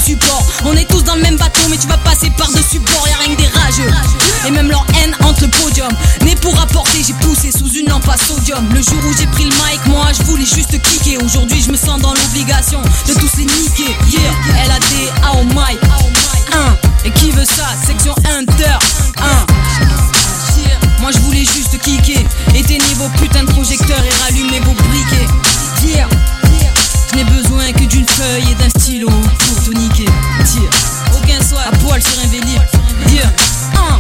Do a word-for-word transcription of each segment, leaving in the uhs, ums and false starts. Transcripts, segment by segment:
support. On est tous dans le même bateau, mais tu vas passer par-dessus bord. Y'a rien que des rageux, et même leur haine entre le podium. Né pour apporter, j'ai poussé sous une lampe à sodium. Le jour où j'ai pris le mic, moi je voulais juste kicker. Aujourd'hui je me sens dans l'obligation de tous les niquer. Yeah, L A D A au mic. Un, et qui veut ça? Section Inter. Un. Moi je voulais juste kicker. Éteignez vos putains de projecteurs et rallumez vos briquets. Yeah. Je n'ai besoin que d'une feuille et d'un stylo pour tout niquer. Yeah. Aucun soir à poil sur un vélib. Yeah. Un.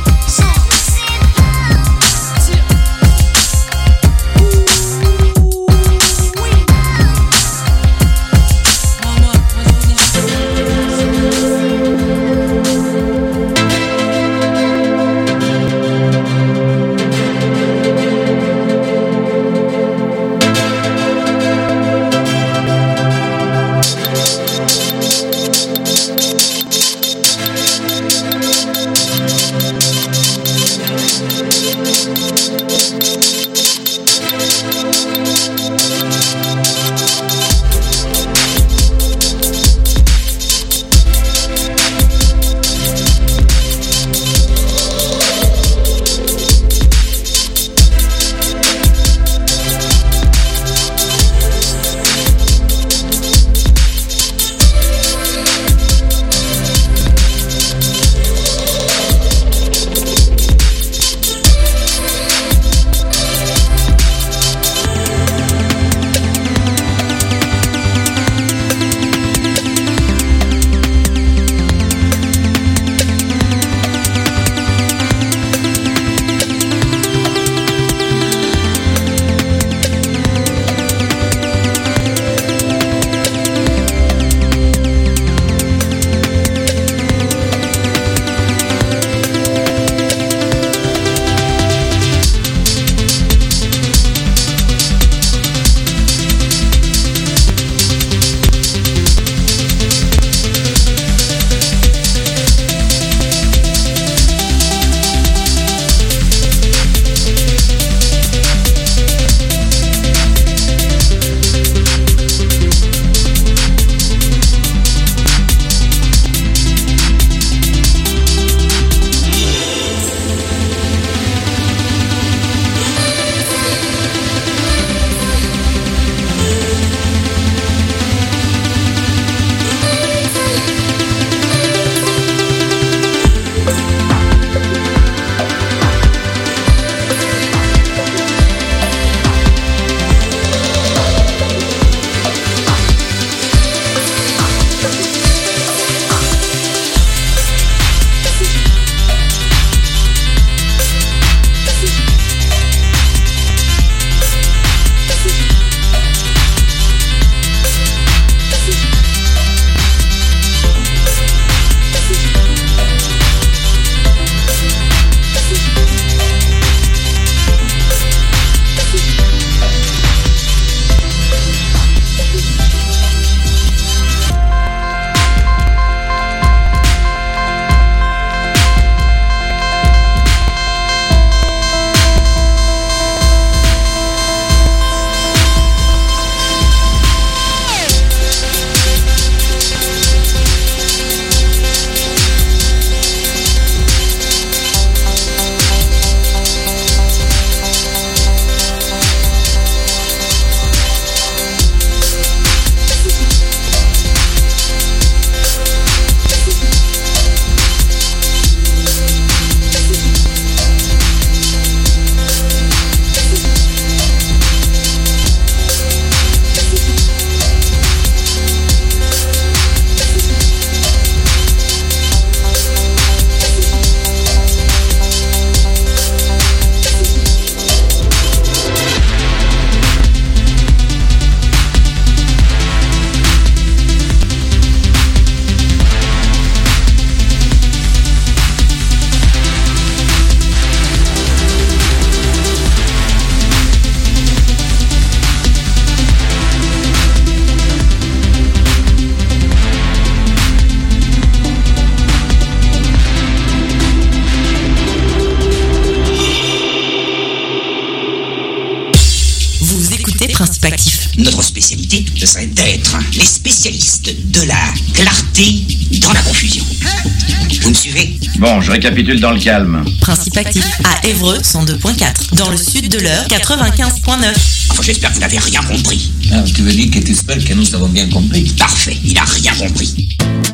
Notre spécialité, ce serait d'être les spécialistes de la clarté dans la confusion. Vous me suivez? Bon, je récapitule dans le calme. Principe actif à Évreux cent deux point quatre. Dans le sud de l'Eure quatre-vingt-quinze point neuf. Enfin, j'espère que vous n'avez rien compris. Ah, tu veux dire que tu espères que nous avons bien compris? Parfait, il a rien compris.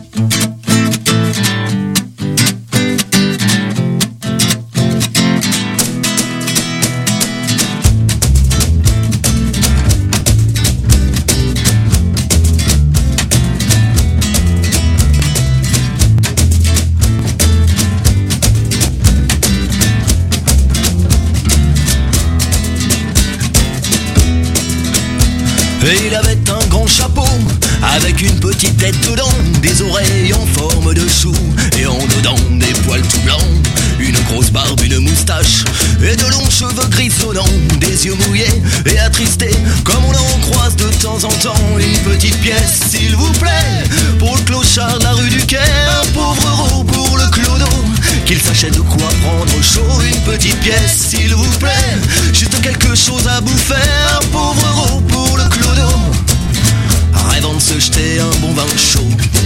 Et il avait un grand chapeau, avec une petite tête dedans, des oreilles en forme de chou, et en dedans des poils tout blancs, une grosse barbe, une moustache, et de longs cheveux grisonnants, des yeux mouillés et attristés, comme on en croise de temps en temps. Une petite pièce, s'il vous plaît, pour le clochard de la rue du Caire, un pauvre euro pour le clodo, qu'il sachait de quoi prendre chaud. Une petite pièce, s'il vous plaît, juste quelque chose à bouffer, un pauvre euro pour le clodo, rêvant de se jeter un bon vin chaud.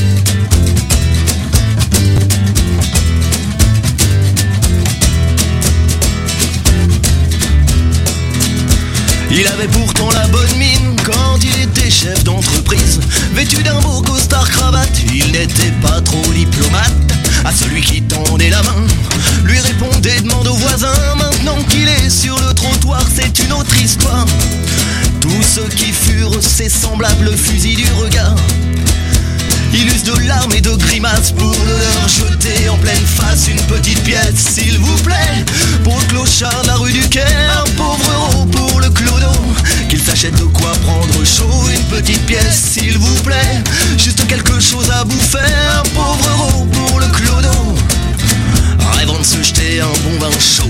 Il avait pourtant la bonne mine quand il était chef d'entreprise. Vêtu d'un beau costard cravate, il n'était pas trop diplomate. À celui qui tendait la main, lui répondait, demande au voisin. Maintenant qu'il est sur le trottoir, c'est une autre histoire. Tous ceux qui furent ses semblables fusils du regard, il use de larmes et de grimaces pour le leur jeter en pleine face. Une petite pièce, s'il vous plaît, pour le clochard de la rue du Caire, un pauvre euro pour le clodo, qu'il s'achète de quoi prendre chaud. Une petite pièce, s'il vous plaît, juste quelque chose à bouffer, un pauvre euro pour le clodo, rêvant de se jeter un bon vin chaud.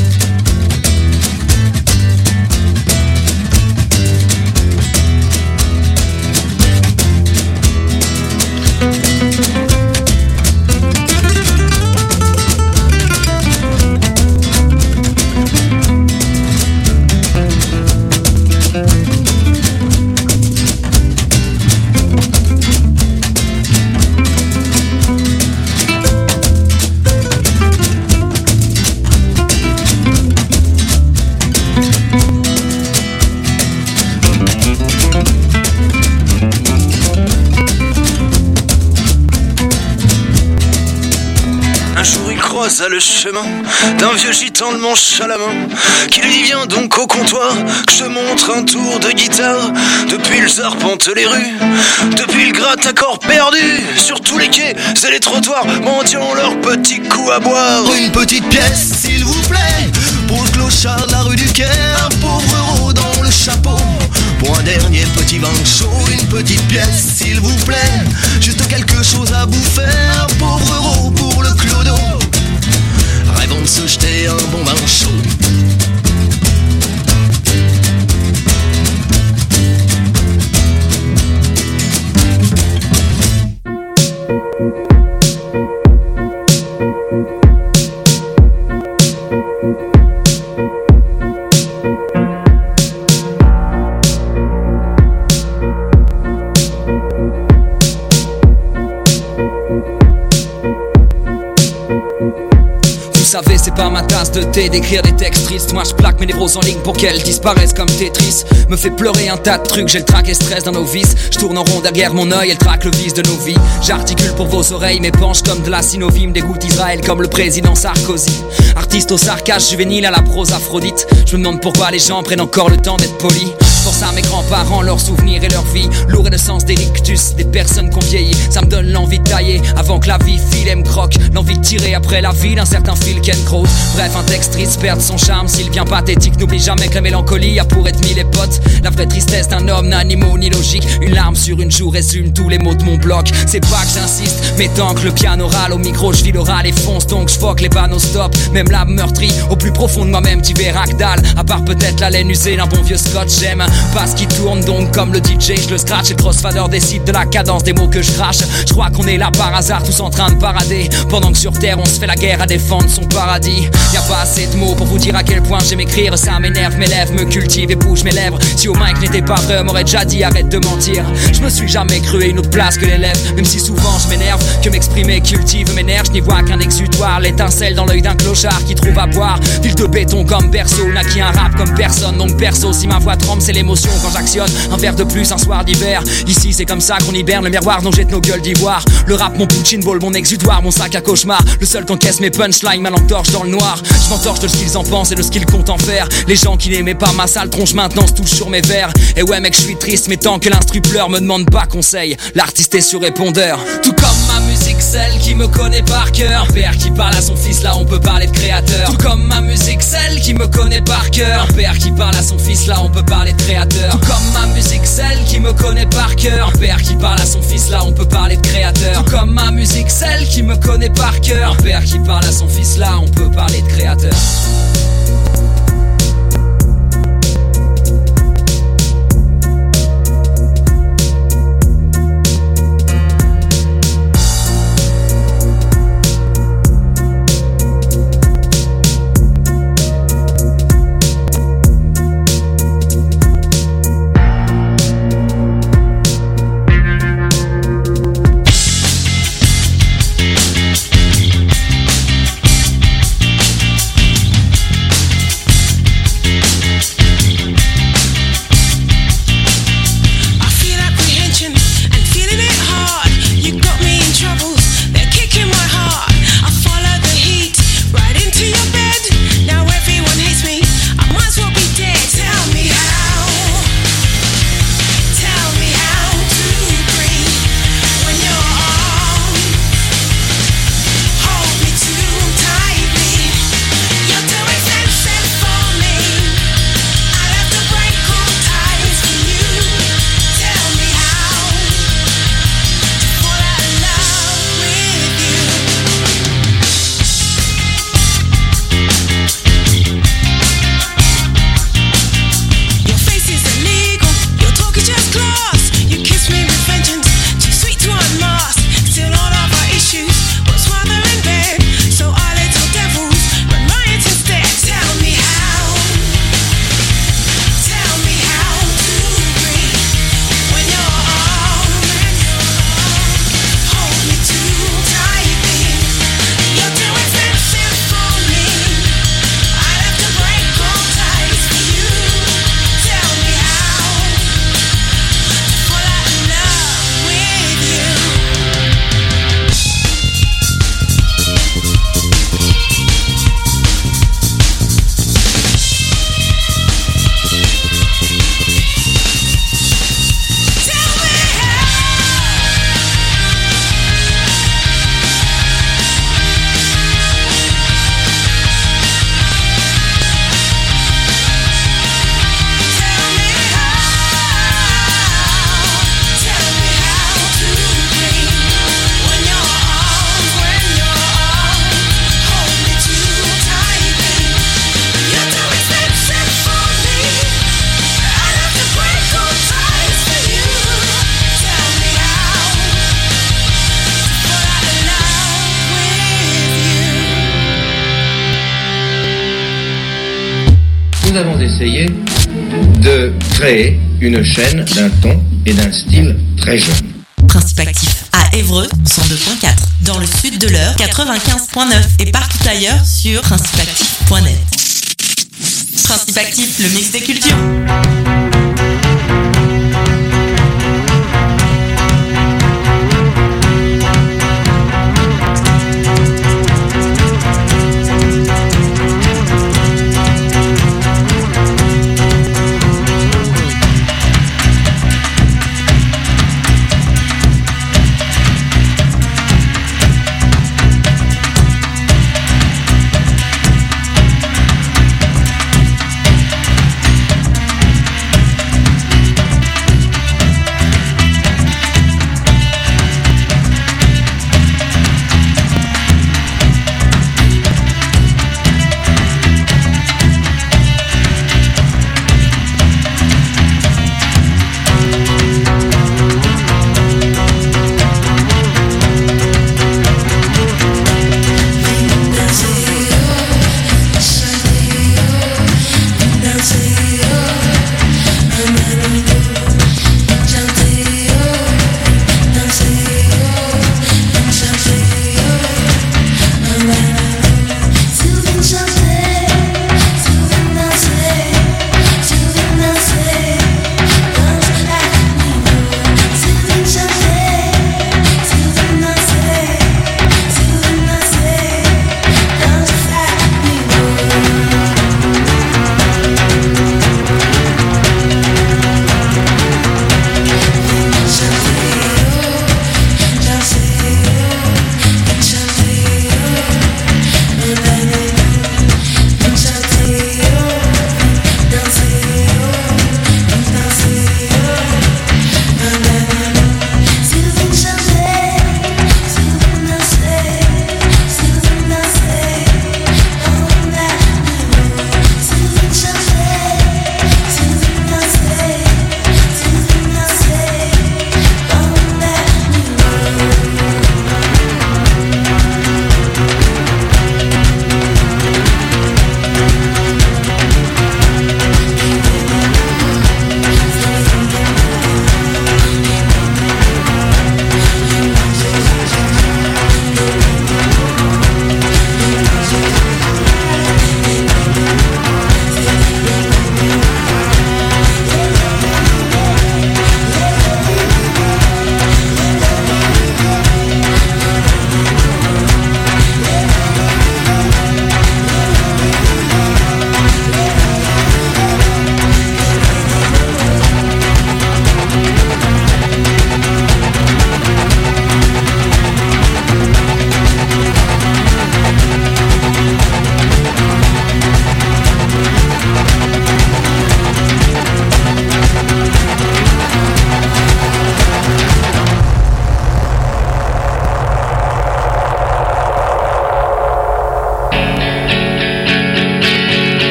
À le chemin d'un vieux gitan de manche à la main, qui lui vient donc au comptoir, que je montre un tour de guitare. Depuis le arpente les rues, depuis le gratte à corps perdu, sur tous les quais et les trottoirs, mendiant leur petit coup à boire. Une petite pièce, s'il vous plaît, pour le clochard de la rue du Caire, un pauvre euro dans le chapeau, pour un dernier petit vin chaud. Une petite pièce, s'il vous plaît, juste quelque chose à bouffer, un pauvre euro pour le clodo, rêvant de se jeter un bon vin chaud. Vous savez, c'est pas ma tasse de thé d'écrire des textes tristes. Moi je plaque mes névroses en ligne pour qu'elles disparaissent comme Tetris. Me fait pleurer un tas de trucs, j'ai le trac et stress dans nos vices. Je tourne en rond derrière mon œil et le traque le vice de nos vies. J'articule pour vos oreilles, m'épanche comme de la synovie. M'dégoûte Israël comme le président Sarkozy. Artiste au sarcasme juvénile à la prose aphrodite. Je me demande pourquoi les gens prennent encore le temps d'être polis. Force à mes grands-parents, leurs souvenirs et leur vie, lourd et de sens des rictus, des personnes qu'on vieillit. Ça me donne l'envie de tailler avant que la vie file et me croque. L'envie de tirer après la vie d'un certain fil Ken-Crow. Bref, un texte triste perd son charme s'il vient pathétique. N'oublie jamais que la mélancolie a pour ennemi les potes. La vraie tristesse d'un homme n'a ni mot ni logique. Une larme sur une joue résume tous les mots de mon bloc. C'est pas que j'insiste, mais tant que le piano râle, au micro je vis l'oral et fonce. Donc je foque les panneaux stop, même l'âme meurtrie. Au plus profond de moi-même, tu verras que dalle. À part peut-être la laine usée d'un bon vieux scotch. J'aime Basse qui tourne donc comme le D J, je le scratch et le crossfader décide de la cadence des mots que je crache. Je crois qu'on est là par hasard, tous en train de parader, pendant que sur terre on se fait la guerre à défendre son paradis. Y'a pas assez de mots pour vous dire à quel point j'aime écrire. Ça m'énerve, mes lèvres me cultivent et bouge mes lèvres. Si au mic n'était pas vrai, on m'aurait déjà dit arrête de mentir. Je me suis jamais cru à une autre place que les lèvres, même si souvent je m'énerve, que m'exprimer cultive mes nerfs. Je n'y vois qu'un exutoire, l'étincelle dans l'œil d'un clochard qui trouve à boire. Ville de béton comme berceau, naquit un rap comme personne. Donc perso, si ma voix tremble, c'est l'émotion quand j'actionne. Un verre de plus, un soir d'hiver. Ici c'est comme ça qu'on hiberne, le miroir dont jette nos gueules d'ivoire. Le rap, mon punching ball, mon exutoire, mon sac à cauchemar. Le seul qu'encaisse mes punchlines, ma lampe torche dans le noir. Je m'entorche de ce qu'ils en pensent et de ce qu'ils comptent en faire. Les gens qui n'aimaient pas ma sale tronche maintenant se touchent sur mes vers. Et ouais mec, je suis triste, mais tant que l'instru pleure, me demande pas conseil. L'artiste est sur répondeur. Tout comme ma musique, celle qui me connaît par cœur. Un père qui parle à son fils, là on peut parler de créateur. Tout comme ma musique, celle qui me connaît par cœur. Un père qui parle à son fils, là on peut parler de créateur. Tout comme ma musique, celle qui me connaît par cœur. Un père qui parle à son fils, là on peut parler de créateur. Tout comme ma musique, celle qui me connaît par cœur. Un père qui parle à son fils, là on peut parler de créateur. Nous avons essayé de créer une chaîne d'un ton et d'un style très jeune. Principe actif à Évreux, cent deux point quatre, dans le sud de l'Eure, quatre-vingt-quinze point neuf et partout ailleurs sur principe actif point net. Principe actif, le mix des cultures.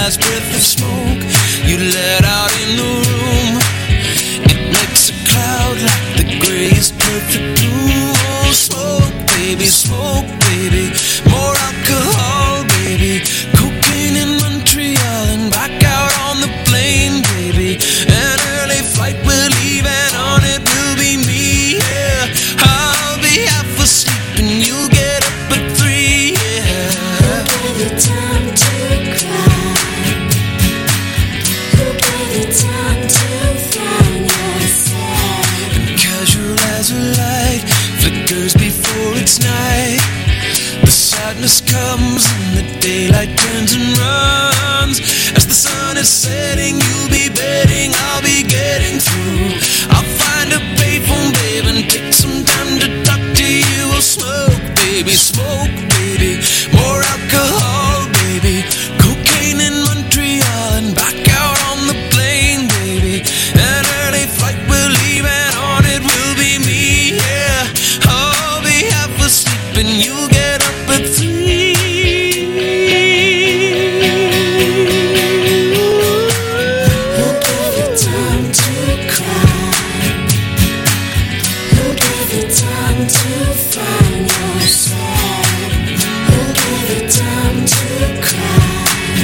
last breath of smoke you let out in the room. It makes a cloud like the grayest perfect blue. Oh, smoke, baby, smoke, baby. More alcohol, baby. Cocaine in Montreal and back out on the plane, baby. An early flight we're leaving on, it will be me, yeah. I'll be half asleep and you get up at three, yeah. Who gave you time to cry? Who gave you time to find yourself? And casual as a light flickers before it's night. The sadness comes and the daylight turns and runs. As the sun is setting, you'll be betting I'll be getting through. I'll find a payphone, babe, and take some time to talk to you. Oh, smoke, baby, smoke, baby. More alcohol, baby. Cocaine in Montreal and back out on the plane, baby. An early flight we're leaving on, it will be me, yeah. I'll be half asleep and you'll get up at three. Who gave you time to cry? Who gave you time to find yourself? Who gave you time to cry?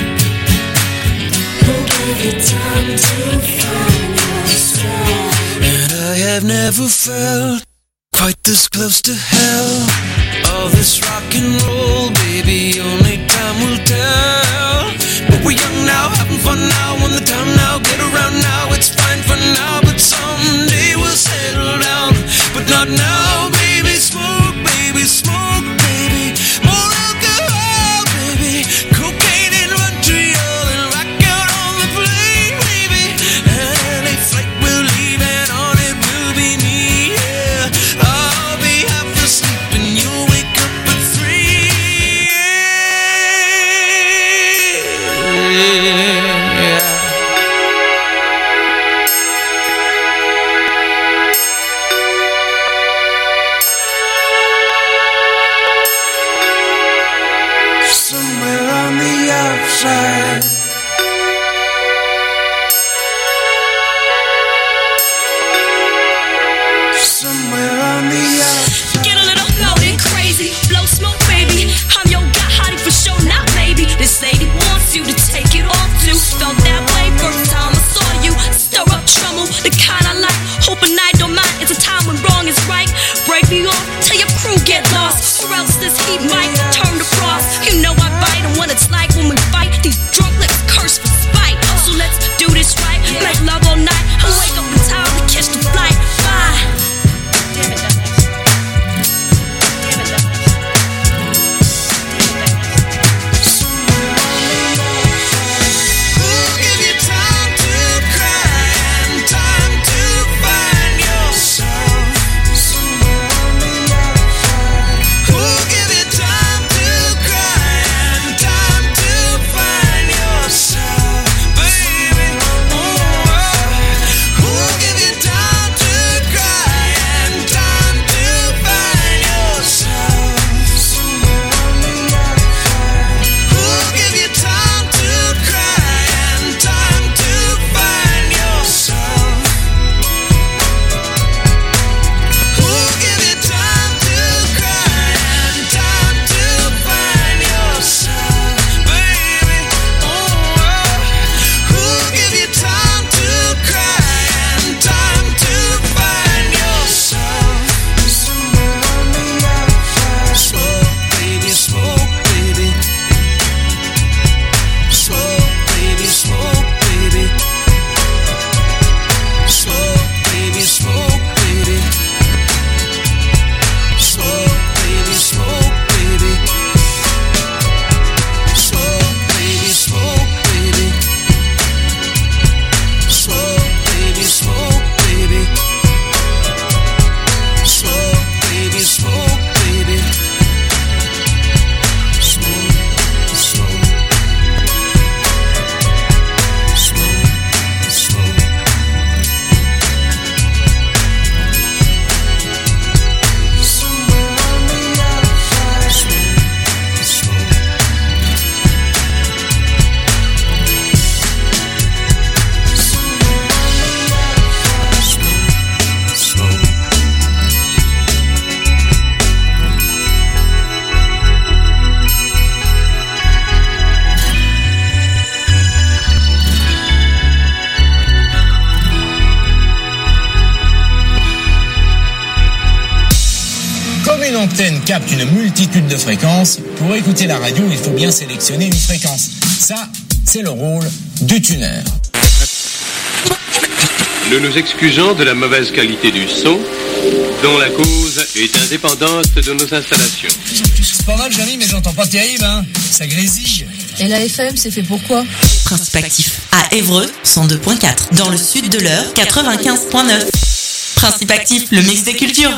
Who gave you time to find yourself? And I have never felt quite this close to hell. All this rock and roll, baby, only time will tell. But we're young now, having fun now, on the time now, get around now, it's fine for now, but someday we'll settle down. But not now, baby, smoke, baby, smoke, baby. More alcohol, baby. Cocaine in Montreal and rock out on the plane, baby. An L A flight we're leaving on, it will be me, yeah. I'll be half asleep and you'll wake up at three, yeah. Somewhere on the outside, somewhere on the outside. Get a little loud and crazy, blow smoke, baby. I'm your guy, hottie for sure, not maybe. This lady wants you to take it off too. Felt that way first time I saw you. Stir up trouble, the kind I like. Hope a night don't mind. It's a time when wrong is right. Break me off till your crew get lost, or else this heat might turn to frost. You know I bite on what it's like when we fight. These drunk lips curse for spite. So let's do this right. Make love all night and wake up in time to catch the flight. Bye. Damn it, that nice. Damn it, that nice. Damn it, that nice. Who'll give you time to cry and time to find yourself? Somewhere on the outside. Who'll give you time to cry and time to find yourself? antenne capte une multitude de fréquences. Pour écouter la radio, il faut bien sélectionner une fréquence. Ça, c'est le rôle du tuner. Nous nous excusons de la mauvaise qualité du son, dont la cause est indépendante de nos installations. C'est pas mal, Jérémy, mais j'entends pas terrible, hein. Ça grésille. Et la F M, c'est fait pour quoi? Principe actif à Évreux, cent deux point quatre. Dans le sud de l'Eure, quatre-vingt-quinze point neuf. Principe actif, le mix des cultures.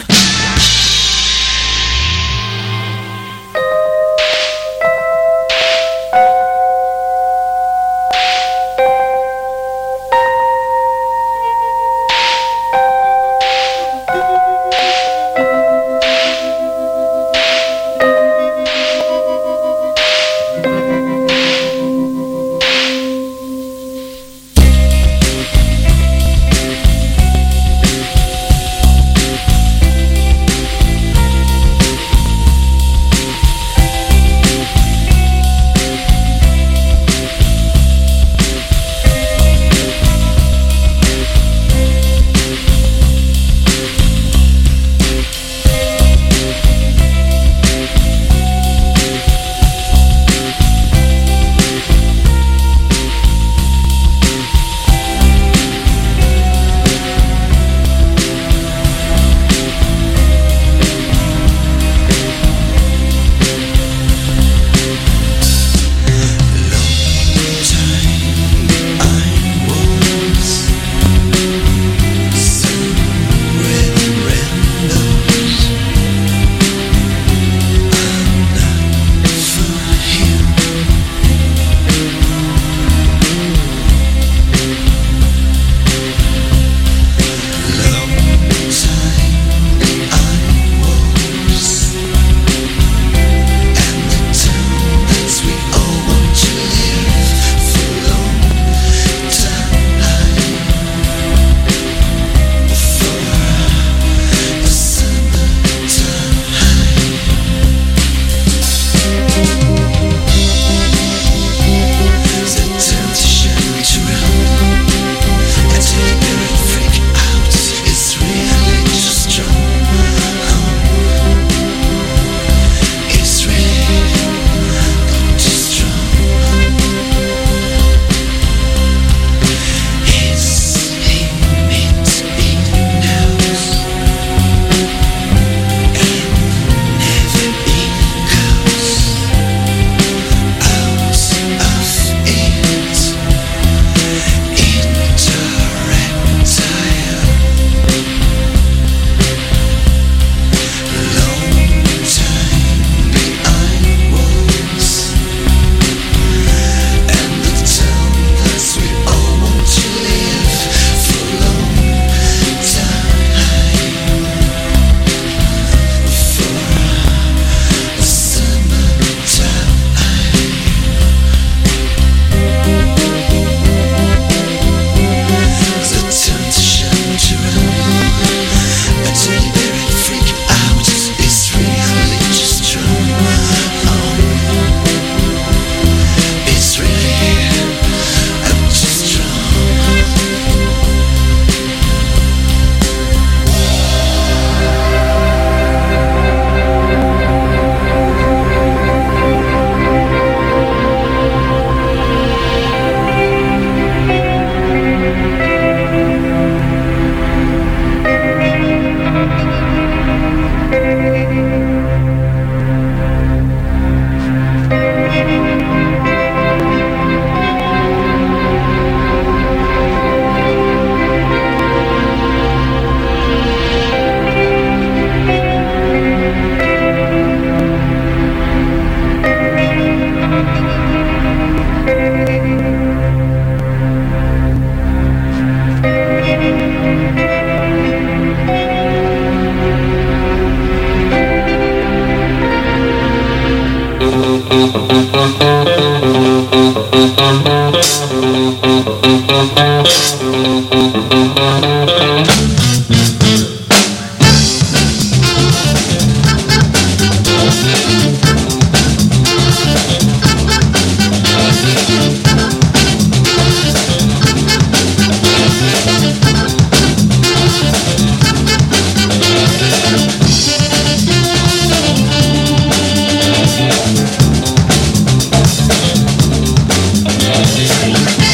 Thank you.